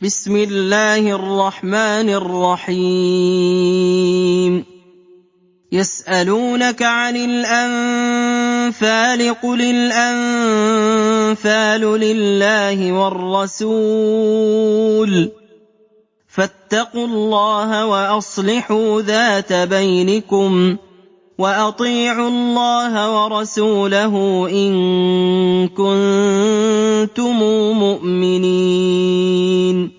بسم الله الرحمن الرحيم يسألونك عن الأنفال قل الأنفال لله والرسول فاتقوا الله وأصلحوا ذات بينكم وأطيعوا الله ورسوله إن كنتم مؤمنين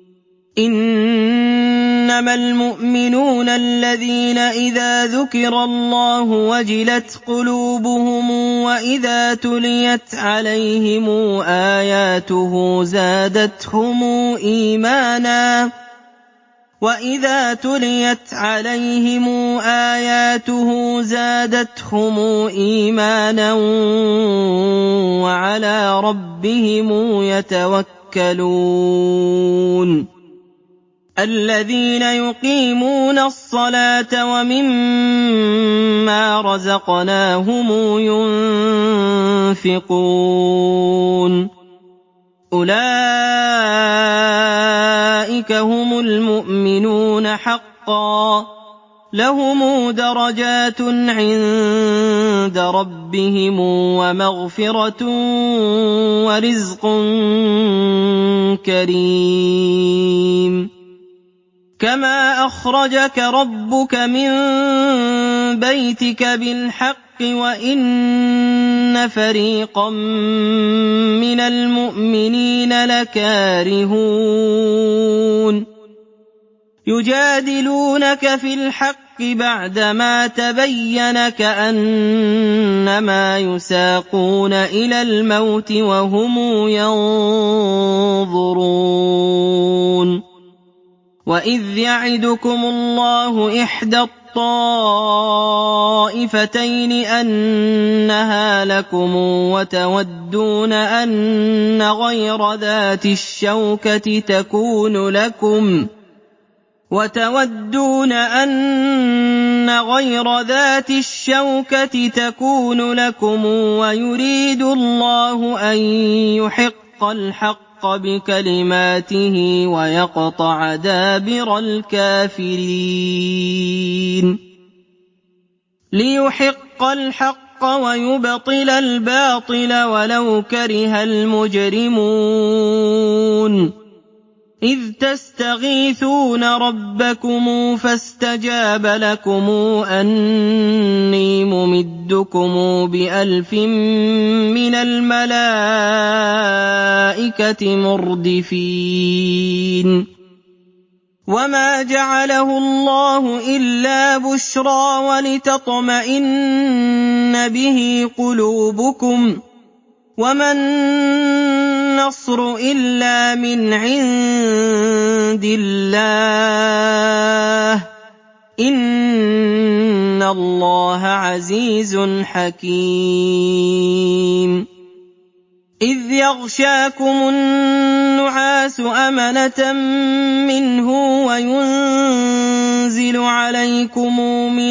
إنما المؤمنون الذين إذا ذكر الله وجلت قلوبهم وإذا تليت عليهم آياته زادتهم إيمانا وعلى ربهم يتوكلون الذين يقيمون الصلاة ومما رزقناهم ينفقون أولئك هم المؤمنون حقا لهم درجات عند ربهم ومغفرة ورزق كريم كما أخرجك ربك من بيتك بالحق وإن فريقا من المؤمنين لكارهون يجادلونك في الحق بعدما تبين كأنما يساقون إلى الموت وهم ينظرون وإذ يعدكم الله إحدى الطائفتين أنها لكم وتودون أن غير ذات الشوكة تكون لكم ويريد الله أن يحق الحق بكلماته ويقطع دابر الكافرين ليحق الحق ويبطل الباطل ولو كره المجرمون إذ تستغيثون ربكم فاستجاب لكم أني ممدكم ب1000 من الملائكة مردفين وما جعله الله إلا بشرى ولتطمئن به قلوبكم وما النصر إلا من عند الله إن الله عزيز حكيم إذ يغشاكم النعاس أمنة منه وينزل عليكم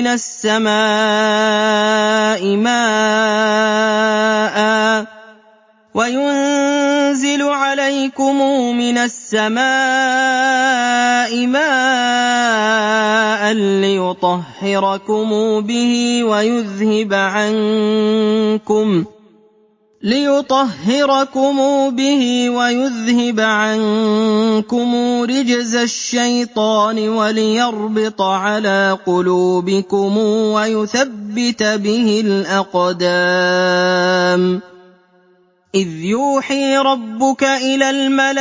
من السماء ماء ليطهركم به ويذهب عنكم رجز الشيطان وليربط على قلوبكم ويثبت به الأقدام إذ يوحي ربك إلى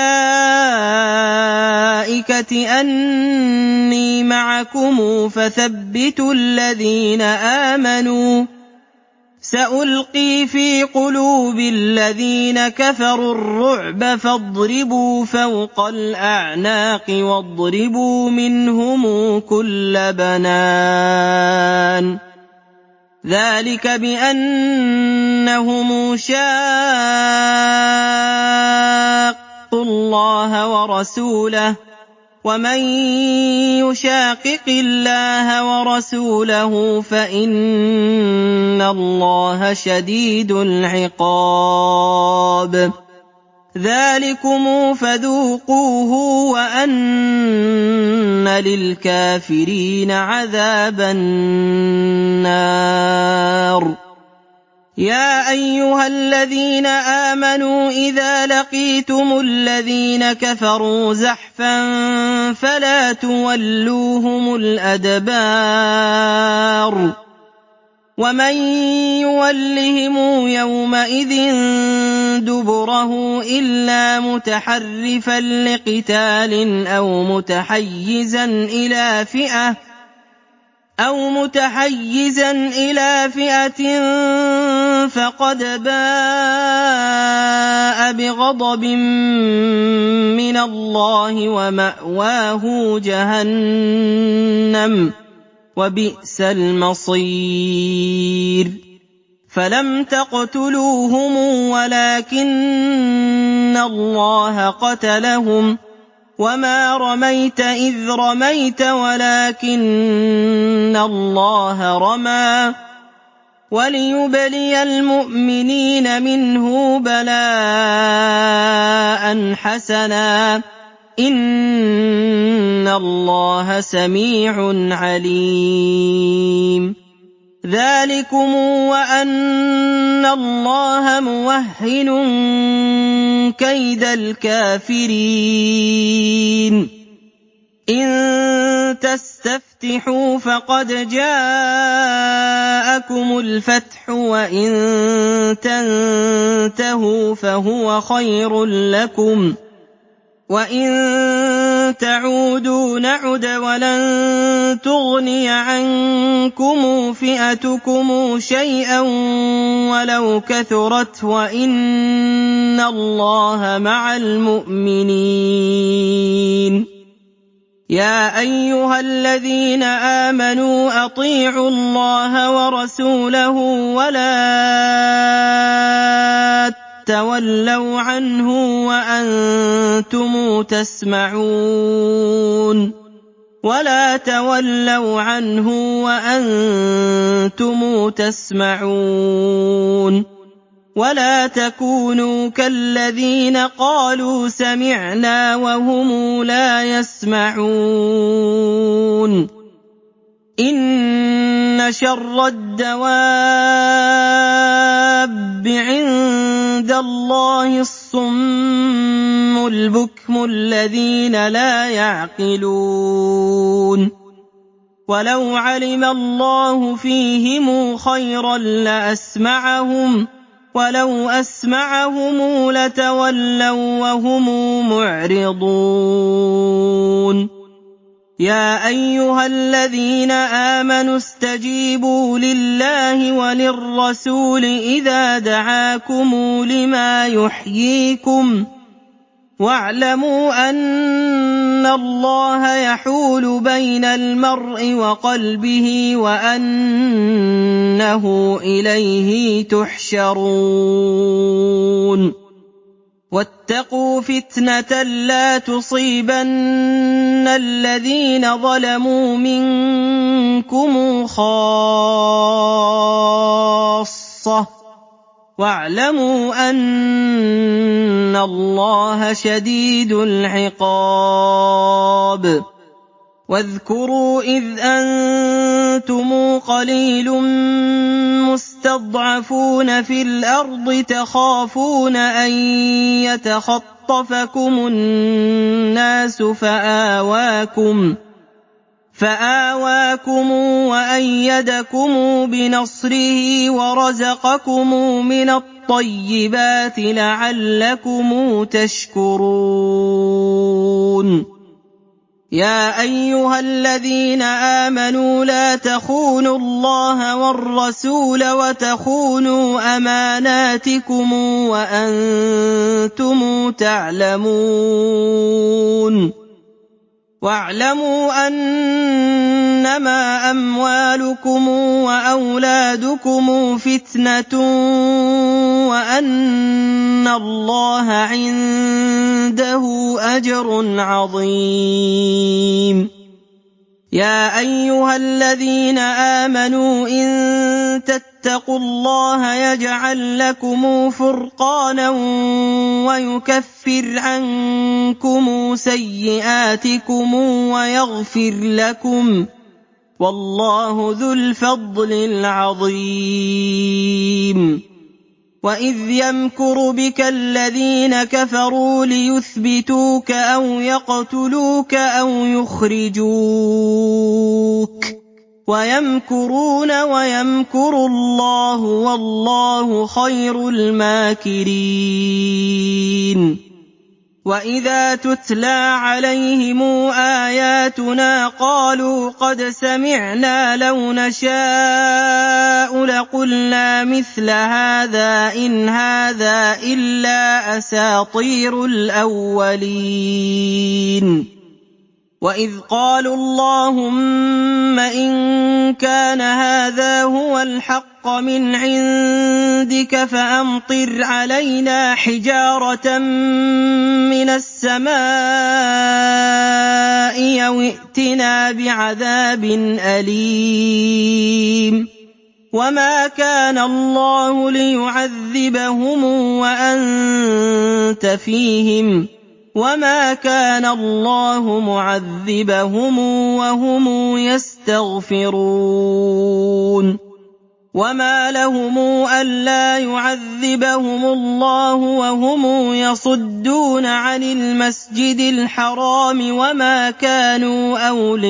الملائكة أني معكم فثبتوا الذين آمنوا سألقي في قلوب الذين كفروا الرعب فاضربوا فوق الأعناق واضربوا منهم كل بنان ذلك بأنهم شاقوا الله ورسوله ومن يشاقق الله ورسوله فإن الله شديد العقاب ذلكم فذوقوه وَأَنَّ لِلْكَافِرِينَ عَذَابَ النَّارِ يَا أَيُّهَا الَّذِينَ آمَنُوا إِذَا لَقِيتُمُ الَّذِينَ كَفَرُوا زَحْفًا فَلَا تُوَلُّوهُمُ الْأَدْبَارَ وَمَن يُوَلِّهِمْ يَوْمَئِذٍ دُبُرَهُ إِلَّا مُتَحَرِّفًا لِّقِتَالٍ أَوْ مُتَحَيِّزًا إِلَىٰ فِئَةٍ فَقَدْ بَاءَ بِغَضَبٍ مِّنَ اللَّهِ وَمَأْوَاهُ جَهَنَّمُ ۖ وَبِئْسَ الْمَصِيرُ فَلَمْ تَقْتُلُوهُمْ وَلَٰكِنَّ اللَّهَ قَتَلَهُمْ وَمَا رَمَيْتَ إِذْ رَمَيْتَ وَلَٰكِنَّ اللَّهَ رَمَىٰ وَلِيُبْلِيَ الْمُؤْمِنِينَ مِنْهُ بَلَاءً حَسَنًا ۚ إِنَّ اللَّهَ سَمِيعٌ عَلِيمٌ ذَٰلِكُمْ وَأَنَّ اللَّهَ مُوَهِّنٌ كَيْدَ الْكَافِرِينَ إِن تَسْتَفْتِحُوا فَقَدْ جَاءَكُمُ الْفَتْحُ وَإِن تَنتَهُوا فَهُوَ خَيْرٌ لَّكُمْ وَإِن تعودوا نَعُدْ وَلَن تُغْنِيَ عَنكُمْ فِئَتُكُمْ شَيْئًا وَلَوْ كَثُرَتْ وَإِنَّ اللَّهَ مَعَ الْمُؤْمِنِينَ يَا أَيُّهَا الَّذِينَ آمَنُوا أَطِيعُوا اللَّهَ وَرَسُولَهُ وَلَا تَوَلَّوْا عَنْهُ وَأَنتُمُ تَسْمَعُونَ وَلَا تَكُونُوا كَالَّذِينَ قَالُوا سَمِعْنَا وَهُمْ لَا يَسْمَعُونَ إِنَّ شَرَّ الدَّوَابِّ عِندَ اللَّهِ الصُّمُّ الْبُكْمُ الَّذِينَ لَا يَعْقِلُونَ وَلَوْ عَلِمَ اللَّهُ فِيهِمْ خَيْرًا لَّأَسْمَعَهُمْ وَلَوْ أَسْمَعَهُمْ لَتَوَلَّوا وَّهُمْ مُعْرِضُونَ يَا أَيُّهَا الَّذِينَ آمَنُوا اسْتَجِيبُوا لِلَّهِ وَلِلرَّسُولِ إِذَا دَعَاكُمْ لِمَا يُحْيِيكُمْ وَاعْلَمُوا أَنَّ اللَّهَ يَحُولُ بَيْنَ الْمَرْءِ وَقَلْبِهِ وَأَنَّهُ إِلَيْهِ تُحْشَرُونَ وَاتَّقُوا فِتْنَةً لَّا تُصِيبَنَّ الَّذِينَ ظَلَمُوا مِنكُمْ خَاصَّةً وَاعْلَمُوا أَنَّ اللَّهَ شَدِيدُ الْعِقَابِ وَاذْكُرُوا إِذْ أَنتُمْ قَلِيلٌ مُّسْتَضْعَفُونَ فِي الْأَرْضِ تَخَافُونَ أَن يَتَخَطَّفَكُمُ النَّاسُ فَآوَاكُمْ وَأَيَّدَكُم بِنَصْرِهِ وَرَزَقَكُم مِّنَ الطَّيِّبَاتِ لَعَلَّكُمْ تَشْكُرُونَ يَا أَيُّهَا الَّذِينَ آمَنُوا لَا تَخُونُوا اللَّهَ وَالرَّسُولَ وَتَخُونُوا أَمَانَاتِكُمْ وَأَنتُمْ تَعْلَمُونَ وَاعْلَمُوا أَنَّمَا أَمْوَالُكُمْ وَأَوْلَادُكُمْ فِتْنَةٌ وَأَنَّ اللَّهَ عِندَهُ أَجْرٌ عَظِيمٌ يا أيها الذين آمنوا إن تتقوا الله يجعل لكم فرقانا ويكفر عنكم سيئاتكم ويغفر لكم والله ذو الفضل العظيم وإذ يمكر بك الذين كفروا ليثبتوك أو يقتلوك أو يخرجوك ويمكرون ويمكر الله والله خير الماكرين وإذا تتلى عليهم آياتنا قالوا قد سمعنا لو نشاء لقلنا مثل هذا إن هذا إلا أساطير الأولين وإذ قالوا اللهم إن كان هذا هو الحق من عندك فأمطر علينا حجارة من السماء أو ائتنا بعذاب أليم وما كان الله ليعذبهم وأنت فيهم وما كان الله معذبهم وهم يستغفرون وما لهم ألا يعذبهم الله وهم يصدون عن المسجد الحرام وما كانوا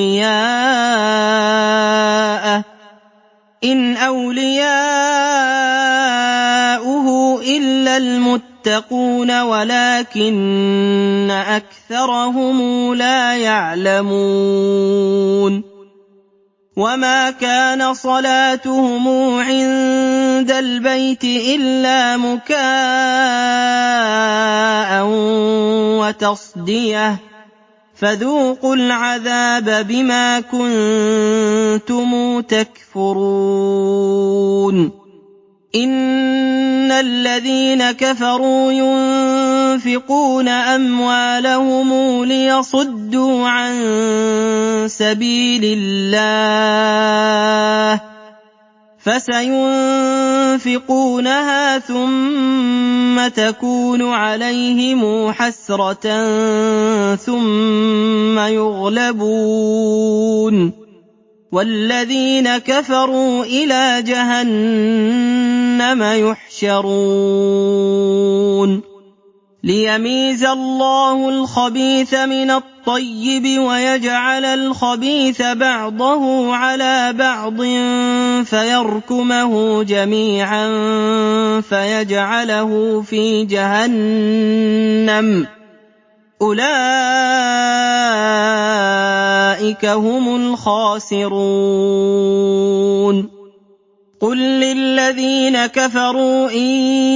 أولياءه إن أولياؤه إلا المتقون ولكن أكثرهم لا يعلمون وما كان صلاتهم عند البيت إلا مكاء وتصدية فذوقوا العذاب بما كنتم تكفرون إن الذين كفروا ينفقون أموالهم ليصدوا عن سبيل الله فسينفقونها ثم تكون عليهم حسرة ثم يغلبون والذين كفروا إلى جهنم يحشرون ليميز الله الخبيث من الطيب ويجعل الخبيث بعضه على بعض فيركمه جميعا فيجعله في جهنم أولئك هم الخاسرون قل للذين كفروا إن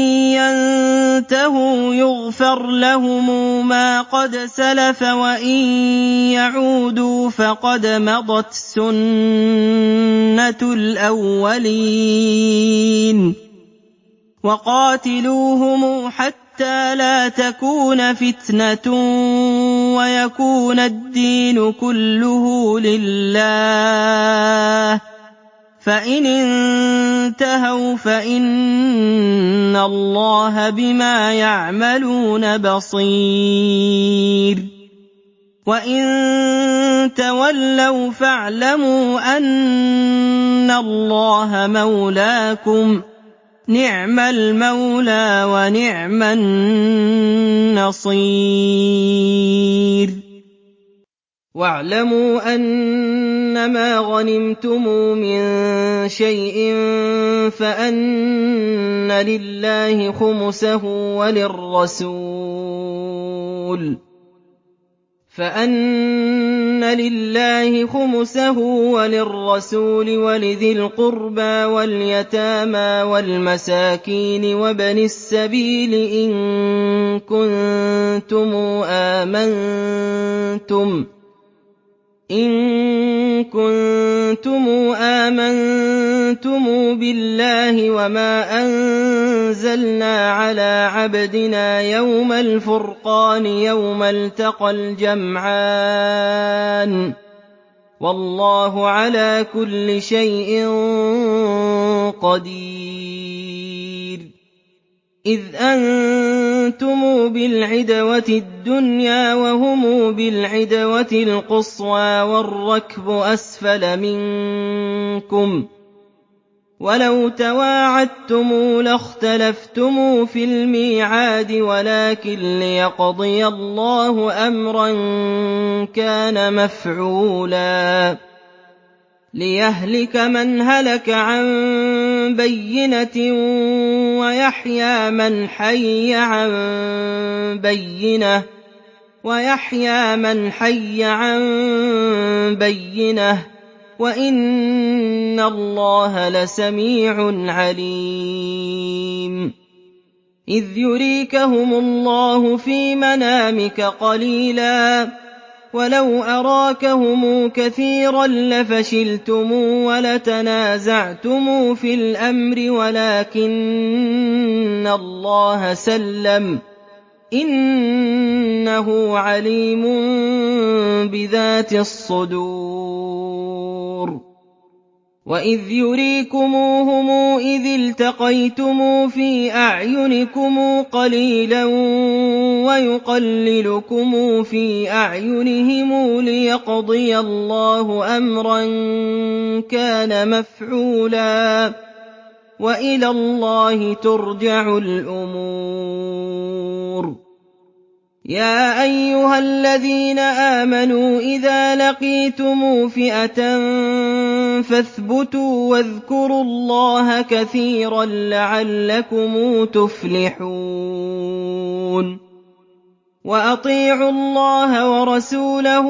ينتهوا يغفر لهم ما قد سلف وإن يعودوا فقد مضت سنة الأولين وقاتلوهم حتى لا تكون فتنة ويكون الدين كله لله فإن انتهوا فإن الله بما يعملون بصير وإن تولوا فاعلموا أن الله مولاكم نعم المولى ونعم النصير واعلموا أنما غنمتم من شيء فأن لله خمسه وللرسول ولذي القربى واليتامى والمساكين وابن السبيل إن كنتم آمنتم بالله وما أنزلنا على عبدنا يوم الفرقان يوم التقى الجمعان وَاللَّهُ عَلَىٰ كُلِّ شَيْءٍ قَدِيرٌ إِذْ أَنتُمْ بِالْعِدْوَةِ الدُّنْيَا وَهُمْ بِالْعِدْوَةِ الْقُصْوَىٰ وَالرَّكْبُ أَسْفَلَ مِنكُمْ ۚ وَلَوْ تَوَاعَدتُّمْ لَاخْتَلَفْتُمْ فِي الْمِيعَادِ وَلَٰكِن لِّيَقْضِيَ اللَّهُ أَمْرًا كَانَ مَفْعُولًا لِّيَهْلِكَ مَنْ هَلَكَ عَن بَيِّنَةٍ وَيَحْيَىٰ مَنْ حَيَّ عَن بَيِّنَةٍ ۗ وَإِنَّ اللَّهَ لَسَمِيعٌ عَلِيمٌ إِذْ يُرِيكَهُمُ اللَّهُ فِي مَنَامِكَ قَلِيلًا وَلَوْ أَرَاكَهُمْ كَثِيرًا لَّفَشِلْتُمْ وَلَتَنَازَعْتُمْ فِي الْأَمْرِ وَلَٰكِنَّ اللَّهَ سَلَّمَ ۗ إِنَّهُ عَلِيمٌ بِذَاتِ الصُّدُورِ وَإِذْ يُرِيكُمُوهُمْ إِذِ الْتَقَيْتُمْ فِي أَعْيُنِكُمْ قَلِيلًا وَيُقَلِّلُكُمْ فِي أَعْيُنِهِمْ لِيَقْضِيَ اللَّهُ أَمْرًا كَانَ مَفْعُولًا وَإِلَى اللَّهِ تُرْجَعُ الْأُمُورُ يَا أَيُّهَا الَّذِينَ آمَنُوا إِذَا لَقِيتُمْ فِئَةً فَاثْبُتُوا وَاذْكُرُوا اللَّهَ كَثِيرًا لَّعَلَّكُمْ تُفْلِحُونَ وَأَطِيعُوا اللَّهَ وَرَسُولَهُ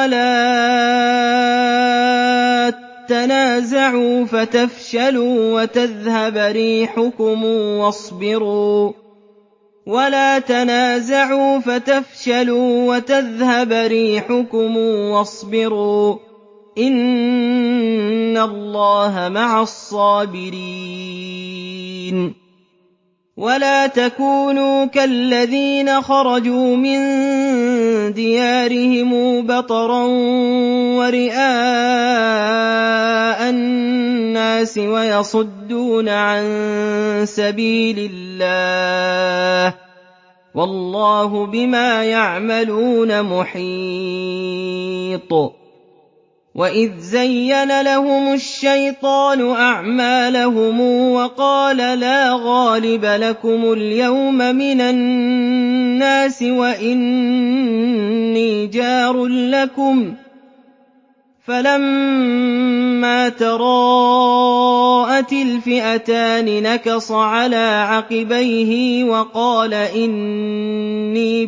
وَلَا تَنَازَعُوا فَتَفْشَلُوا وَتَذْهَبَ رِيحُكُمْ وَاصْبِرُوا ۚ إِنَّ اللَّهَ مَعَ الصَّابِرِينَ وَلَا تَكُونُوا كَالَّذِينَ خَرَجُوا مِن دِيَارِهِمْ بَطَرًا وَرِئَاءَ النَّاسِ وَيَصُدُّونَ عَن سَبِيلِ اللَّهِ ۗ وَاللَّهُ بِمَا يَعْمَلُونَ مُحِيطٌ وَإِذْ زَيَّنَ لَهُمُ الشَّيْطَانُ أَعْمَالَهُمْ وَقَالَ لَا غَالِبَ لَكُمُ الْيَوْمَ مِنَ النَّاسِ وَإِنِّي جَارٌ لَّكُمْ ۖ فَلَمَّا تَرَاءَتِ الْفِئَتَانِ نَكَصَ عَلَىٰ عَقِبَيْهِ وَقَالَ إِنِّي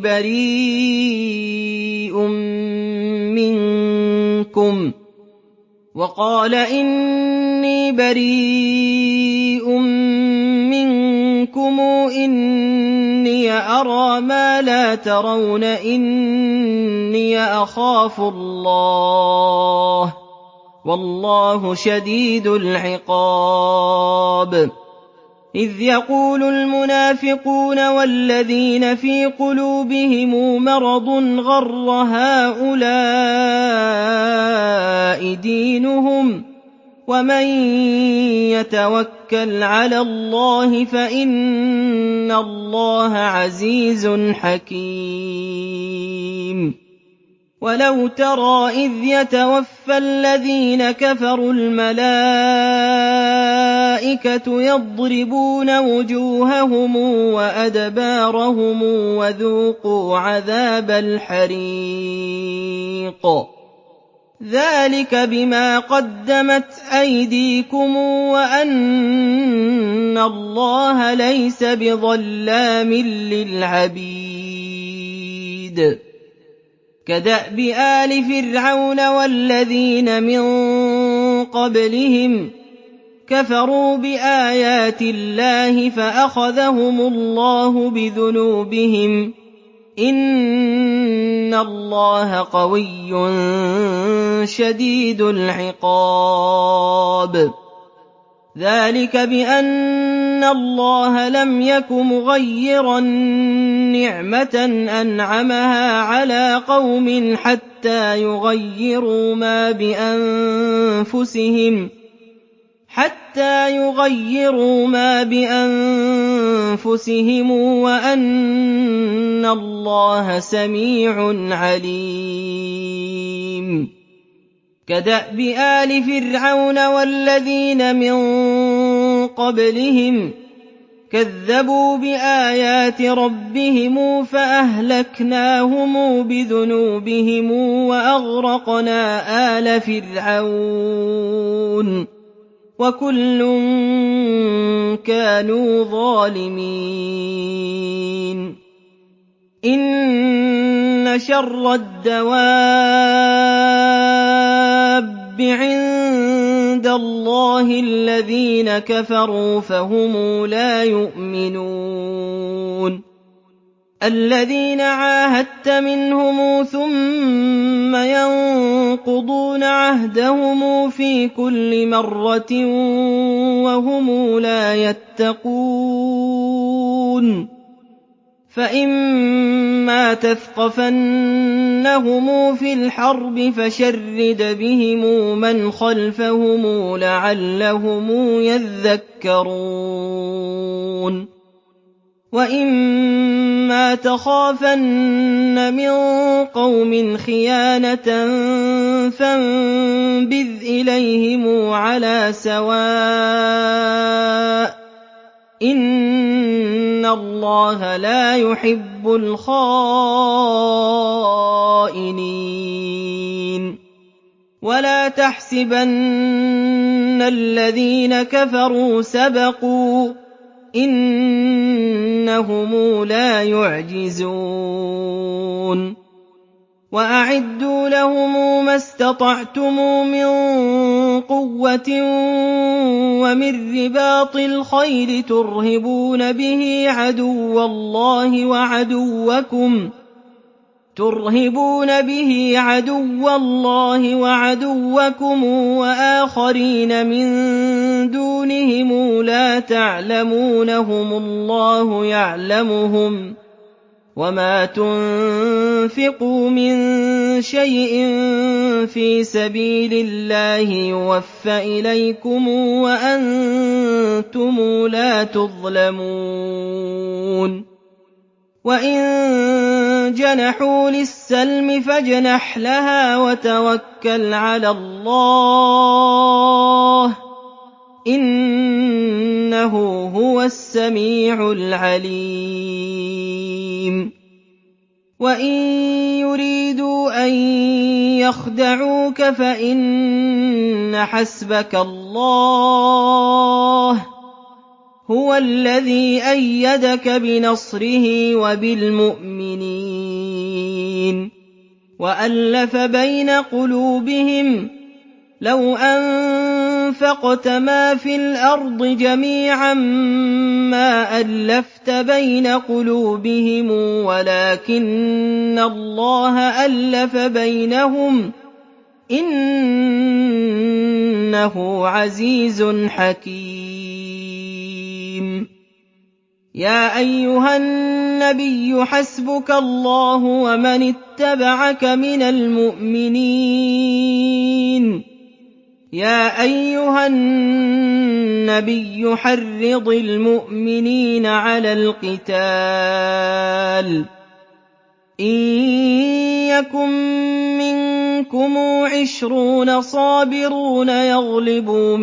بَرِيءٌ مِّنكُمْ إِنِّي أَرَىٰ مَا لَا تَرَوْنَ إِنِّي أَخَافُ اللَّهَ ۚ وَاللَّهُ شَدِيدُ الْعِقَابِ إِذْ يَقُولُ الْمُنَافِقُونَ وَالَّذِينَ فِي قُلُوبِهِم مَّرَضٌ غَرَّ هَٰؤُلَاءِ دِينُهُمْ ۗ وَمَن يَتَوَكَّلْ عَلَى اللَّهِ فَإِنَّ اللَّهَ عَزِيزٌ حَكِيمٌ وَلَوْ تَرَىٰ إِذْ يَتَوَفَّى الَّذِينَ كَفَرُوا الْمَلَائِكَةُ يَضْرِبُونَ وُجُوهَهُمْ وَأَدْبَارَهُمْ وَذُوقُوا عَذَابَ الْحَرِيقِ ذَٰلِكَ بِمَا قَدَّمَتْ أَيْدِيكُمْ وَأَنَّ اللَّهَ لَيْسَ بِظَلَّامٍ لِّلْعَبِيدِ كَدَأْبِ آلِ فِرْعَوْنَ وَالَّذِينَ مِن قَبْلِهِمْ ۚ كَفَرُوا بِآيَاتِ اللَّهِ فَأَخَذَهُمُ اللَّهُ بِذُنُوبِهِمْ ۗ إِنَّ اللَّهَ قَوِيٌّ شَدِيدُ الْعِقَابِ ذلك بأن الله لم يك مغيرا نعمة أنعمها على قوم حتى يغيروا ما بأنفسهم وأن الله سميع عليم كدأب آل فرعون والذين من قبلهم كذبوا بآيات ربهم فأهلكناهم بذنوبهم وأغرقنا آل فرعون وكل كانوا ظالمين إن شر الدواب عند الله الذين كفروا فهم لا يؤمنون الذين عاهدت منهم ثم ينقضون عهدهم في كل مرة وهم لا يتقون فإما تثقفنهم في الحرب فشرد بهم من خلفهم لعلهم يذكرون وإما تخافن من قوم خيانة فانبذ إليهم على سواء إن الله لا يحب الخائنين ولا تحسبن الذين كفروا سبقوا إنهم لا يعجزون وأعدوا لهم ما استطعتم من قوة ومن رباط الخيل ترهبون به عدو الله وعدوكم وآخرين من دونهم لا تعلمونهم الله يعلمهم وما تنفقوا من شيء في سبيل الله يوفى إليكم وأنتم لا تظلمون وإن جنحوا للسلم فاجنح لها وتوكل على الله إنه هو السميع العليم وإن يريدوا أن يخدعوك فإن حسبك الله هو الذي أيدك بنصره وبالمؤمنين وألف بين قلوبهم لو أنفقت ما في الأرض جميعا ما ألفت بين قلوبهم ولكن الله ألف بينهم إنه عزيز حكيم يا أيها النبي حسبك الله ومن اتبعك من المؤمنين يا أيها النبي حرض المؤمنين على القتال إن يكن منكم 20 صابرون يغلبوا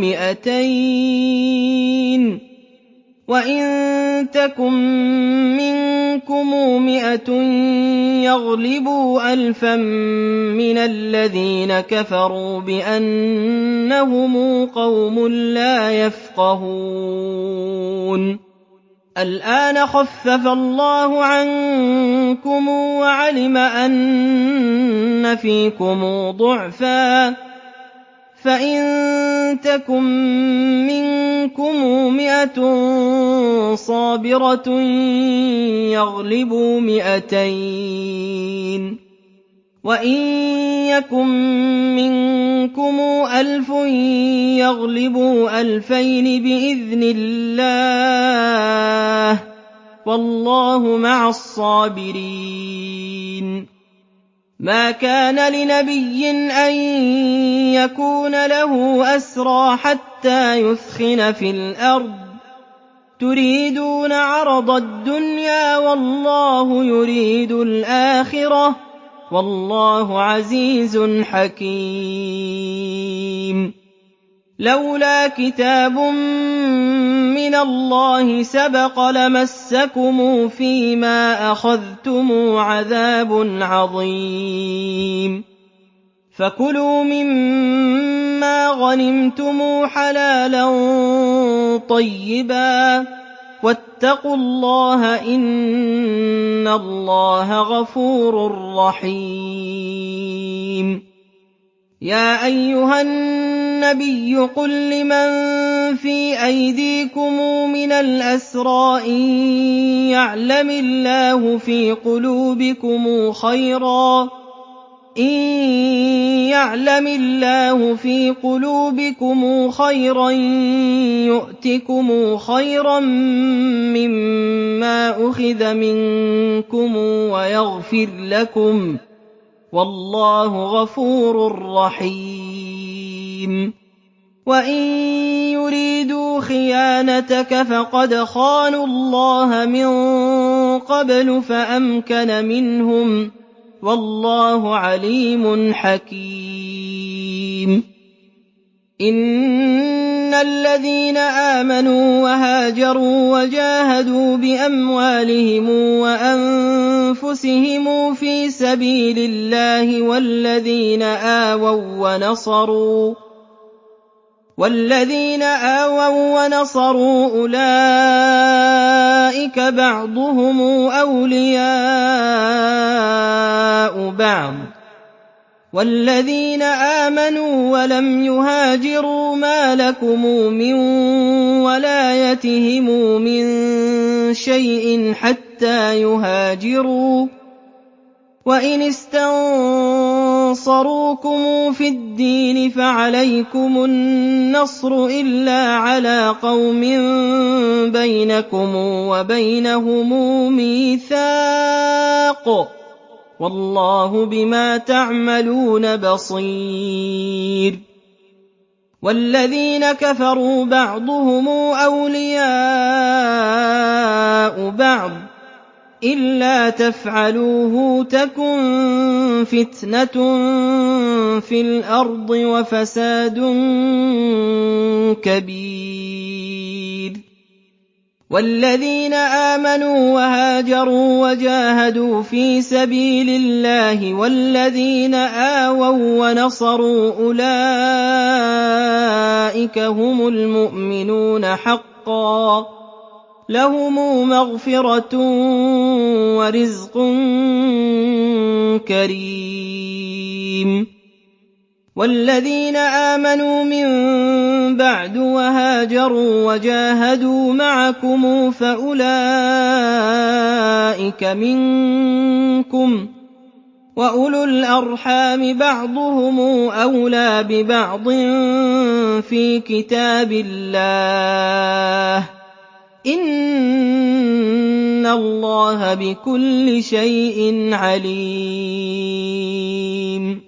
200 وإن تكن منكم 100 يغلبوا 1000 من الذين كفروا بأنهم قوم لا يفقهون الآن خفف الله عنكم وعلم أن فيكم ضعفا فإن تكن منكم 100 صابرة يغلبوا 200 وإن يَكُن مِّنكُمْ 1000 يَغْلِبُوا 2000 بِإِذْنِ اللَّهِ ۗ وَاللَّهُ مَعَ الصَّابِرِينَ. مَا كَانَ لِنَبِيٍّ أَن يَكُونَ لَهُ أَسْرَىٰ حَتَّىٰ يُثْخِنَ فِي الْأَرْضِ ۚ تُرِيدُونَ عَرَضَ الدُّنْيَا وَاللَّهُ يُرِيدُ الْآخِرَةَ ۗ وَاللَّهُ عَزِيزٌ حَكِيمٌ. لَّوْلَا كِتَابٌ مِّنَ اللَّهِ سَبَقَ لَمَسَّكُمْ فِيمَا أَخَذْتُمْ عَذَابٌ عَظِيمٌ. فَكُلُوا مِمَّا غَنِمْتُمْ حَلَالًا طَيِّبًا وَاتَّقُوا اللَّهَ ۚ إِنَّ اللَّهَ غَفُورٌ رَّحِيمٌ. يَا أَيُّهَا النَّبِيُّ قُل لِّمَن فِي أَيْدِيكُم مِّنَ الْأَسْرَىٰ إِن يَعْلَمِ اللَّهُ فِي قُلُوبِكُمْ خَيْرًا يُؤْتِكُمْ خَيْرًا مِّمَّا أُخِذَ مِنكُمْ وَيَغْفِرْ لَكُمْ ۗ وَاللَّهُ غَفُورٌ رَّحِيمٌ. وَإِن يُرِيدُوا خِيَانَتَكَ فَقَدْ خَانُوا اللَّهَ مِن قَبْلُ فَأَمْكَنَ مِنْهُمْ ۗ وَاللَّهُ عَلِيمٌ حَكِيمٌ. إِنَّ الَّذِينَ آمَنُوا وَهَاجَرُوا وَجَاهَدُوا بِأَمْوَالِهِمْ وَأَنفُسِهِمْ فِي سَبِيلِ اللَّهِ وَالَّذِينَ آوَوا وَّنَصَرُوا أُولَٰئِكَ بَعْضُهُمْ أَوْلِيَاءُ بَعْضٍ ۚ وَالَّذِينَ آمَنُوا وَلَمْ يُهَاجِرُوا مَا لَكُم مِّن وَلَايَتِهِم مِّن شَيْءٍ حَتَّىٰ يُهَاجِرُوا ۚ وَإِنِ اسْتَنصَرُوكُمْ فِي الدِّينِ فَعَلَيْكُمُ النَّصْرُ إِلَّا عَلَىٰ قَوْمٍ بَيْنَكُمْ وَبَيْنَهُم مِّيثَاقٌ ۗ وَاللَّهُ بِمَا تَعْمَلُونَ بَصِيرٌ. وَالَّذِينَ كَفَرُوا بَعْضُهُمْ أَوْلِيَاءُ بَعْضٍ ۚ إِلَّا تَفْعَلُوهُ تَكُن فِتْنَةٌ فِي الْأَرْضِ وَفَسَادٌ كَبِيرٌ. وَالَّذِينَ آمَنُوا وَهَاجَرُوا وَجَاهَدُوا فِي سَبِيلِ اللَّهِ وَالَّذِينَ آوَوا وَّنَصَرُوا أُولَٰئِكَ هُمُ الْمُؤْمِنُونَ حَقًّا ۚ لَّهُم مَّغْفِرَةٌ وَرِزْقٌ كَرِيمٌ. وَالَّذِينَ آمَنُوا مِن بَعْدُ وَهَاجَرُوا وَجَاهَدُوا مَعَكُمْ فَأُولَٰئِكَ مِنكُمْ ۚ وَأُولُو الْأَرْحَامِ بَعْضُهُمْ أَوْلَىٰ بِبَعْضٍ فِي كِتَابِ اللَّهِ ۗ إِنَّ اللَّهَ بِكُلِّ شَيْءٍ عَلِيمٌ.